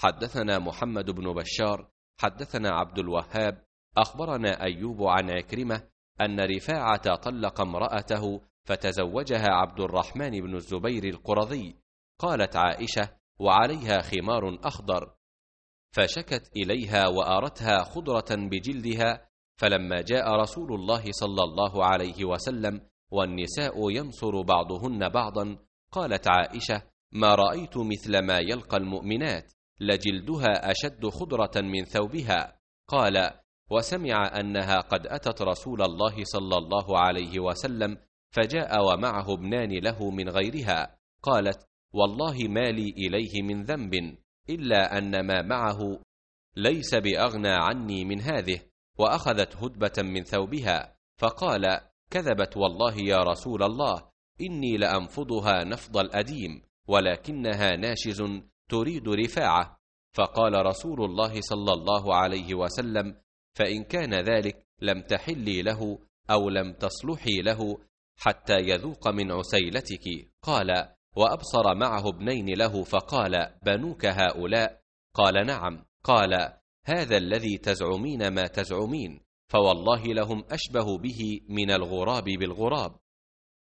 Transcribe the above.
حدثنا محمد بن بشار حدثنا عبد الوهاب أخبرنا أيوب عن عكرمة أن رفاعة طلق امرأته فتزوجها عبد الرحمن بن الزبير القرظي. قالت عائشة: وعليها خمار أخضر، فشكت إليها وأرتها خضرة بجلدها، فلما جاء رسول الله صلى الله عليه وسلم والنساء ينصر بعضهن بعضا، قالت عائشة: ما رأيت مثل ما يلقى المؤمنات، لجلدها أشد خضرة من ثوبها. قال: وسمع أنها قد أتت رسول الله صلى الله عليه وسلم فجاء ومعه ابنان له من غيرها. قالت: والله ما لي إليه من ذنب إلا أن ما معه ليس بأغنى عني من هذه، وأخذت هدبة من ثوبها. فقال: كذبت والله يا رسول الله، إني لأنفضها نفض الأديم، ولكنها ناشز تريد رفاعة. فقال رسول الله صلى الله عليه وسلم: فإن كان ذلك لم تحلي له أو لم تصلحي له حتى يذوق من عسيلتك. قال: وأبصر معه ابنين له، فقال: بنوك هؤلاء؟ قال: نعم. قال: هذا الذي تزعمين ما تزعمين، فوالله لهم أشبه به من الغراب بالغراب.